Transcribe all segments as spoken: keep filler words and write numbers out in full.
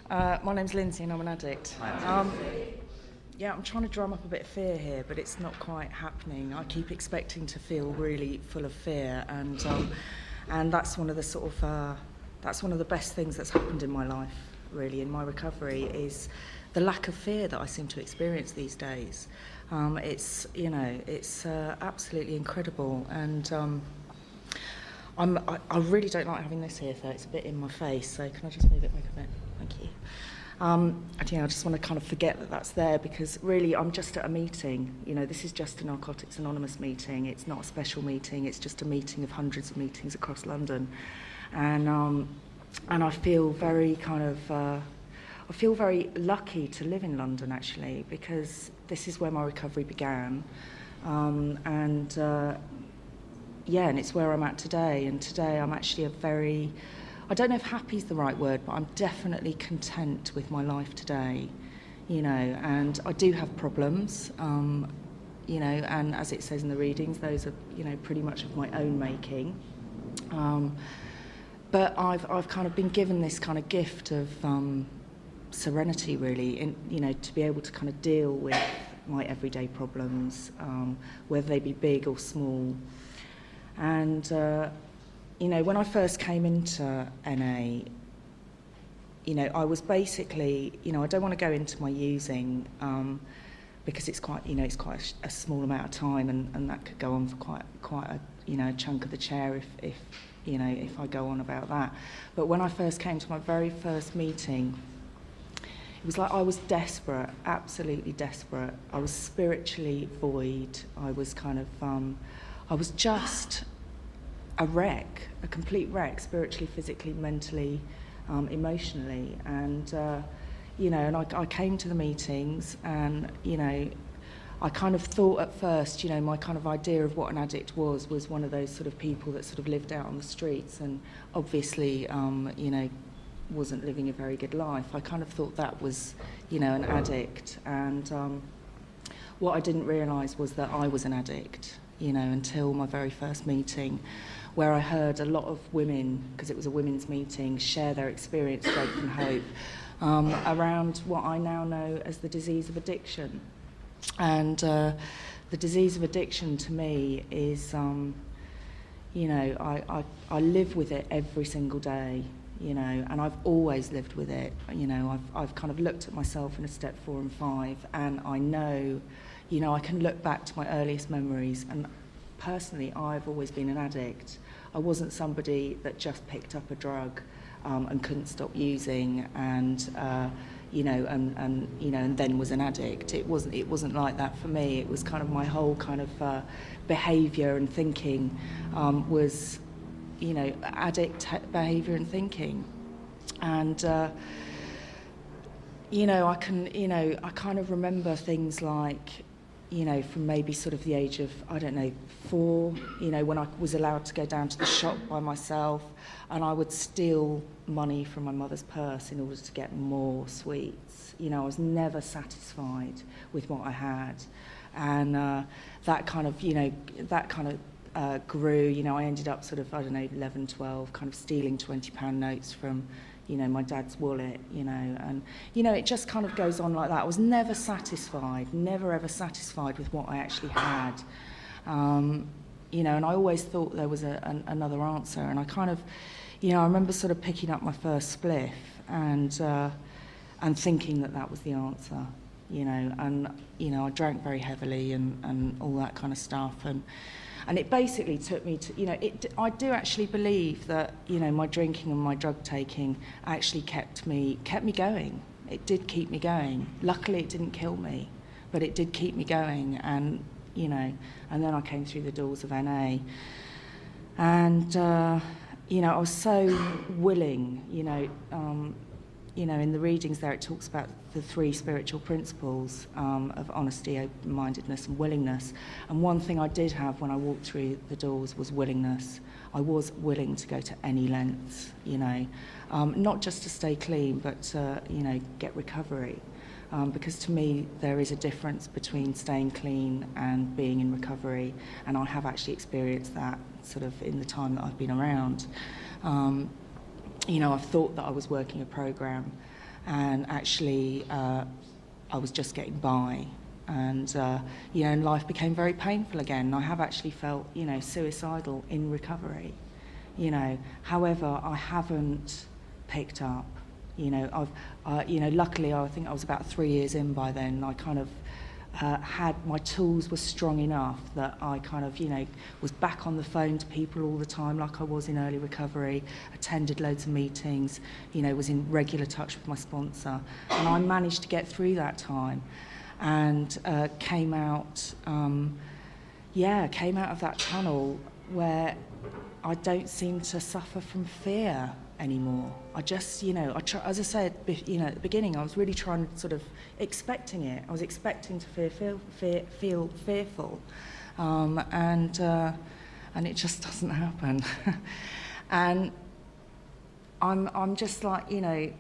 Uh, my name's Lindsay and I'm an addict. Um, yeah, I'm trying to drum up a bit of fear here, but it's not quite happening. I keep expecting to feel really full of fear, and um, and that's one of the sort of uh, that's one of the best things that's happened in my life, really, in my recovery, is the lack of fear that I seem to experience these days. Um, it's you know it's uh, absolutely incredible, and um, I'm I, I really don't like having this here, though. It's a bit in my face, so can I just move it back a bit? Thank you. Um, and, you know, I just want to kind of forget that that's there, because really I'm just at a meeting. You know, this is just a Narcotics Anonymous meeting. It's not a special meeting. It's just a meeting of hundreds of meetings across London. And um, and I feel very kind of, uh, I feel very lucky to live in London, actually, because this is where my recovery began. Um, and, uh, yeah, and it's where I'm at today. And today I'm actually a very... I don't know if happy is the right word, but I'm definitely content with my life today, you know, and I do have problems, um, you know, and as it says in the readings, those are, you know, pretty much of my own making. Um, but I've I've kind of been given this kind of gift of um, serenity, really, in, you know, to be able to kind of deal with my everyday problems, um, whether they be big or small. And uh, you know, when I first came into N A, you know, I was basically, you know, I don't want to go into my using um, because it's quite, you know, it's quite a, a small amount of time, and, and that could go on for quite, quite a, you know, chunk of the chair if, if, you know, if I go on about that. But when I first came to my very first meeting, it was like I was desperate, absolutely desperate. I was spiritually void. I was kind of, um, I was just a wreck, a complete wreck, spiritually, physically, mentally, um, emotionally. And, uh, you know, and I, I came to the meetings, and, you know, I kind of thought at first, you know, my kind of idea of what an addict was, was one of those sort of people that sort of lived out on the streets and obviously, um, you know, wasn't living a very good life. I kind of thought that was, you know, an addict. And um, what I didn't realise was that I was an addict, you know, until my very first meeting, where I heard a lot of women, because it was a women's meeting, share their experience, strength and hope um, around what I now know as the disease of addiction. And uh, the disease of addiction to me is, um, you know, I, I, I live with it every single day, you know, and I've always lived with it. You know, I've, I've kind of looked at myself in a step four and five, and I know, you know, I can look back to my earliest memories, and personally, I've always been an addict. I wasn't somebody that just picked up a drug um, and couldn't stop using, and uh, you know, and, and you know, and then was an addict. It wasn't. It wasn't like that for me. It was kind of my whole kind of uh, behaviour and thinking um, was, you know, addict behaviour and thinking, and. Uh, you know, I can. You know, I kind of remember things like, you know, from maybe sort of the age of, I don't know, four, you know, when I was allowed to go down to the shop by myself, and I would steal money from my mother's purse in order to get more sweets. You know, I was never satisfied with what I had. And uh, that kind of, you know, that kind of uh, grew. You know, I ended up sort of, I don't know, eleven, twelve, kind of stealing twenty pound notes from, you know, my dad's wallet, you know, and, you know, it just kind of goes on like that. I was never satisfied, never ever satisfied with what I actually had, um, you know, and I always thought there was a, an, another answer, and I kind of, you know, I remember sort of picking up my first spliff and, uh, and thinking that that was the answer, you know, and, you know, I drank very heavily and, and all that kind of stuff, and, And it basically took me to, you know, it, I do actually believe that, you know, my drinking and my drug taking actually kept me, kept me going. It did keep me going. Luckily, it didn't kill me, but it did keep me going. And, you know, and then I came through the doors of N A. And, uh, you know, I was so willing, you know, um, you know, in the readings there, it talks about the three spiritual principles um, of honesty, open-mindedness, and willingness. And one thing I did have when I walked through the doors was willingness. I was willing to go to any lengths, you know, um, not just to stay clean, but to, you know, get recovery. Um, because to me, there is a difference between staying clean and being in recovery. And I have actually experienced that sort of in the time that I've been around. Um, You know, I've thought that I was working a program, and actually uh, I was just getting by. And, uh, you know, and life became very painful again. I have actually felt, you know, suicidal in recovery, you know. However, I haven't picked up, you know. I've, uh, you know, luckily I think I was about three years in by then. I kind of uh, had, my tools were strong enough that I kind of, you know, was back on the phone to people all the time like I was in early recovery, attended loads of meetings, you know, was in regular touch with my sponsor. And I managed to get through that time. And uh, came out, um, yeah, came out of that tunnel where I don't seem to suffer from fear anymore. I just, you know, I try, as I said, you know, at the beginning, I was really trying to sort of expecting it. I was expecting to fear, feel, fear, feel fearful, um, and uh, and it just doesn't happen. And I'm, I'm just like, you know.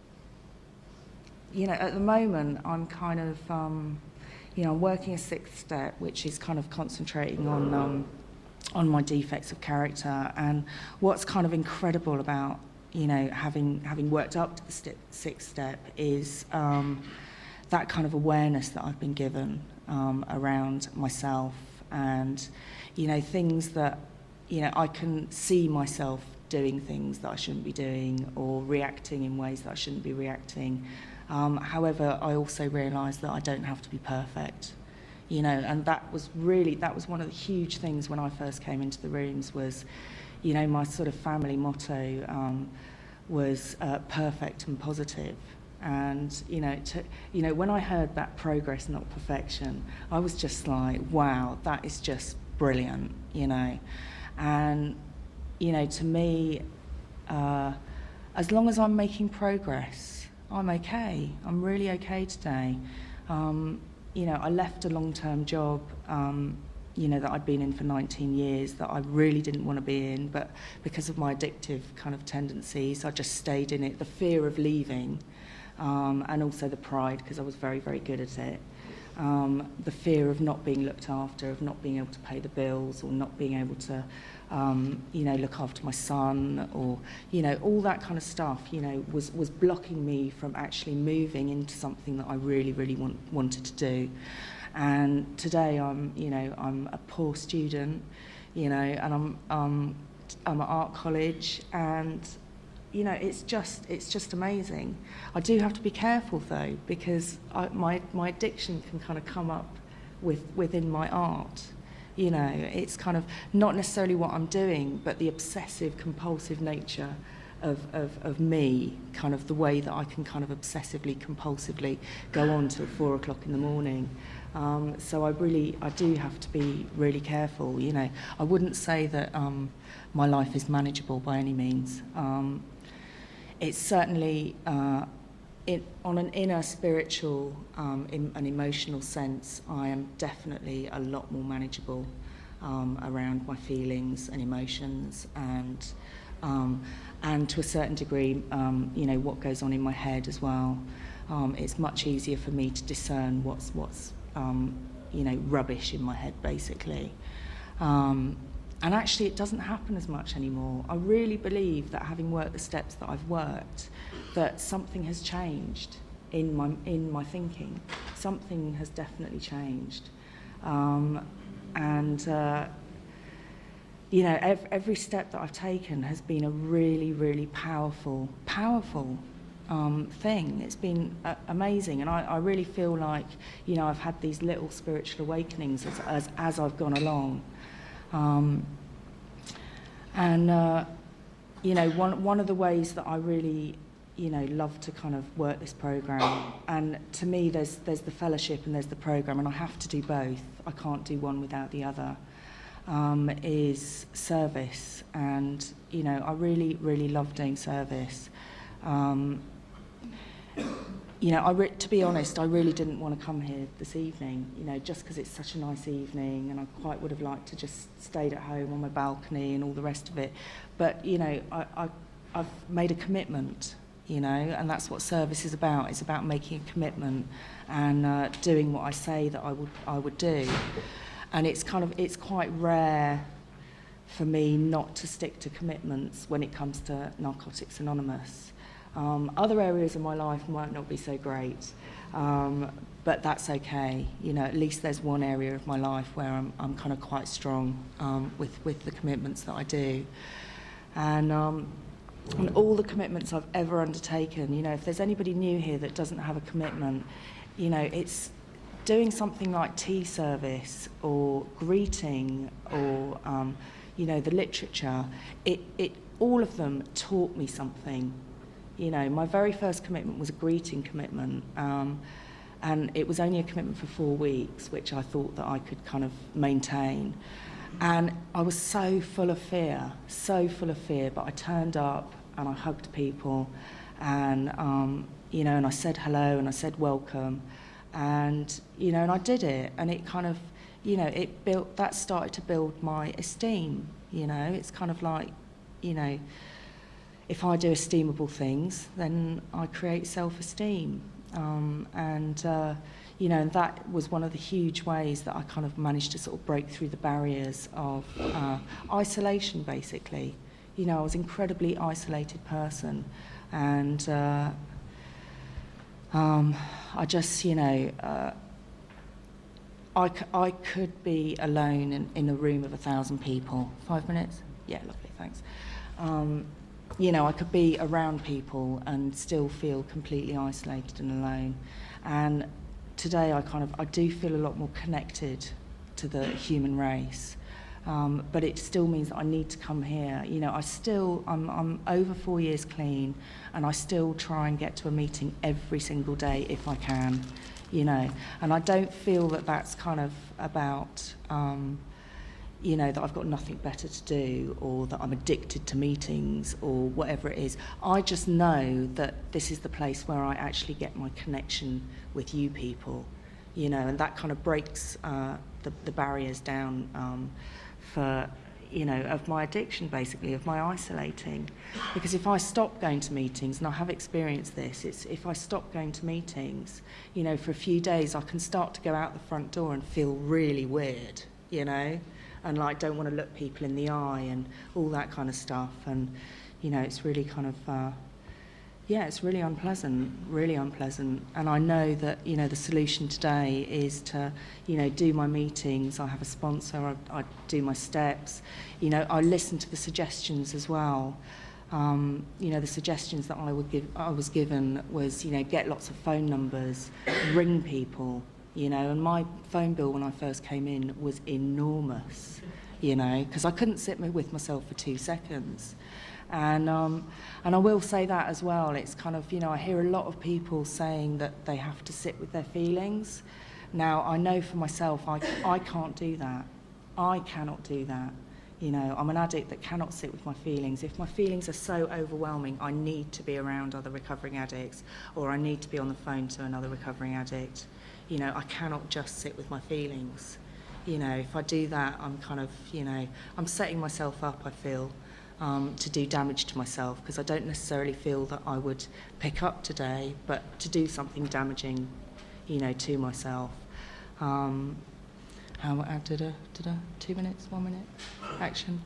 You know, at the moment, I'm kind of, um, you know, I'm working a sixth step, which is kind of concentrating on um, on my defects of character. And what's kind of incredible about, you know, having having worked up to the st- sixth step is um, that kind of awareness that I've been given um, around myself, and, you know, things that, you know, I can see myself doing things that I shouldn't be doing, or reacting in ways that I shouldn't be reacting. Um, however, I also realised that I don't have to be perfect, you know, and that was really, that was one of the huge things when I first came into the rooms was, you know, my sort of family motto um, was uh, perfect and positive. And, you know, to, you know, when I heard that progress, not perfection, I was just like, wow, that is just brilliant, you know. And, you know, to me, uh, as long as I'm making progress, I'm okay. I'm really okay today. Um, you know, I left a long-term job, um, you know, that I'd been in for nineteen years that I really didn't want to be in, but because of my addictive kind of tendencies, I just stayed in it. The fear of leaving, um, and also the pride, because I was very, very good at it. Um, the fear of not being looked after, of not being able to pay the bills, or not being able to, um, you know, look after my son, or, you know, all that kind of stuff, you know, was, was blocking me from actually moving into something that I really, really want, wanted to do. And today I'm, you know, I'm a poor student, you know, and I'm, um, I'm at art college, and, you know, it's just it's just amazing. I do have to be careful though, because I, my my addiction can kind of come up with within my art. You know, it's kind of not necessarily what I'm doing, but the obsessive compulsive nature of, of, of me, kind of the way that I can kind of obsessively compulsively go on till four o'clock in the morning. Um, so I really, I do have to be really careful. You know, I wouldn't say that um, my life is manageable by any means. Um, it's certainly, uh, it, on an inner spiritual um, in, an emotional sense, I am definitely a lot more manageable um, around my feelings and emotions, and um, and to a certain degree, um, you know, what goes on in my head as well. Um, it's much easier for me to discern what's what's um, you know, rubbish in my head, basically. Um, and actually, it doesn't happen as much anymore. I really believe that, having worked the steps that I've worked, that something has changed in my in my thinking. Something has definitely changed, um, and uh, you know, every, every step that I've taken has been a really, really powerful, powerful um, thing. It's been uh, amazing, and I, I really feel like, you know, I've had these little spiritual awakenings as as, as I've gone along. Um, and, uh, you know, one, one of the ways that I really, you know, love to kind of work this programme, and to me there's, there's the fellowship and there's the programme, and I have to do both. I can't do one without the other, um, is service. And, you know, I really, really love doing service. Um, You know, I re- to be honest, I really didn't want to come here this evening, you know, just because it's such a nice evening, and I quite would have liked to just stayed at home on my balcony and all the rest of it. But, you know, I, I, I've made a commitment, you know, and that's what service is about. It's about making a commitment and uh, doing what I say that I would I would do. And it's kind of, it's quite rare for me not to stick to commitments when it comes to Narcotics Anonymous. Um, other areas of my life might not be so great, um, but that's okay. You know, at least there's one area of my life where I'm, I'm kind of quite strong um, with, with the commitments that I do. And, um, and all the commitments I've ever undertaken, you know, if there's anybody new here that doesn't have a commitment, you know, it's doing something like tea service or greeting or, um, you know, the literature, it, it, all of them taught me something. You know, my very first commitment was a greeting commitment, um, and it was only a commitment for four weeks, which I thought that I could kind of maintain. And I was so full of fear, so full of fear, but I turned up and I hugged people, and, um, you know, and I said hello and I said welcome, and, you know, and I did it, and it kind of, you know, it built, that started to build my esteem, you know. It's kind of like, you know, if I do esteemable things, then I create self-esteem. Um, and, uh, you know, and that was one of the huge ways that I kind of managed to sort of break through the barriers of uh, isolation, basically. You know, I was an incredibly isolated person, and uh, um, I just, you know, uh, I, c I could be alone in, in a room of a thousand people. Five minutes? Yeah, lovely, thanks. Um, you know, I could be around people and still feel completely isolated and alone. And today I kind of, I do feel a lot more connected to the human race. Um, but it still means that I need to come here. You know, I still, I'm, I'm over four years clean, and I still try and get to a meeting every single day if I can, you know. And I don't feel that that's kind of about, um, you know, that I've got nothing better to do, or that I'm addicted to meetings, or whatever it is. I just know that this is the place where I actually get my connection with you people, you know, and that kind of breaks uh, the, the barriers down um, for, you know, of my addiction, basically, of my isolating. Because if I stop going to meetings, and I have experienced this, it's if I stop going to meetings, you know, for a few days, I can start to go out the front door and feel really weird, you know, and like don't want to look people in the eye and all that kind of stuff. And, you know, it's really kind of, uh, yeah, it's really unpleasant, really unpleasant. And I know that, you know, the solution today is to, you know, do my meetings. I have a sponsor, I, I do my steps. You know, I listen to the suggestions as well. Um, you know, the suggestions that I, would give, I was given was, you know, get lots of phone numbers, ring people, you know, and my phone bill when I first came in was enormous, you know, because I couldn't sit with myself for two seconds. And, um, and I will say that as well, it's kind of, you know, I hear a lot of people saying that they have to sit with their feelings. Now, I know for myself, I, I can't do that. I cannot do that. You know, I'm an addict that cannot sit with my feelings. If my feelings are so overwhelming, I need to be around other recovering addicts, or I need to be on the phone to another recovering addict. You know, I cannot just sit with my feelings. You know, if I do that, I'm kind of, you know, I'm setting myself up, I feel, um, to do damage to myself, because I don't necessarily feel that I would pick up today, but to do something damaging, you know, to myself. Um, how, uh, did I, did I, two minutes, one minute, action?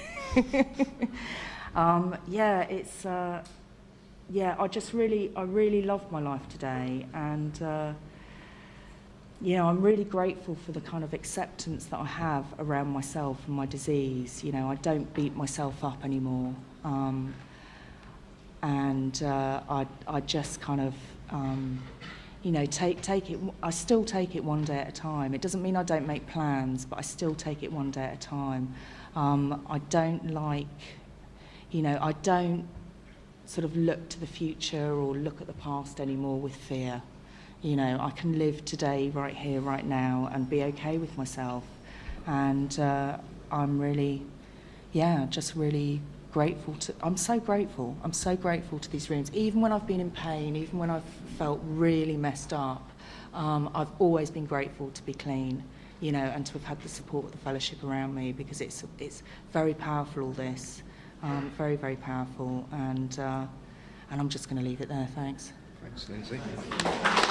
um, yeah, it's, uh, yeah, I just really, I really love my life today, and, uh, you know, I'm really grateful for the kind of acceptance that I have around myself and my disease. You know, I don't beat myself up anymore. Um, and uh, I, I just kind of, um, you know, take, take it, I still take it one day at a time. It doesn't mean I don't make plans, but I still take it one day at a time. Um, I don't like, you know, I don't sort of look to the future or look at the past anymore with fear. You know, I can live today, right here, right now, and be okay with myself. And uh, I'm really, yeah, just really grateful to, I'm so grateful. I'm so grateful to these rooms. Even when I've been in pain, even when I've felt really messed up, um, I've always been grateful to be clean, you know, and to have had the support of the fellowship around me, because it's, it's very powerful, all this. Um, very, very powerful. And, uh, and I'm just going to leave it there. Thanks. Thanks, Lindsay.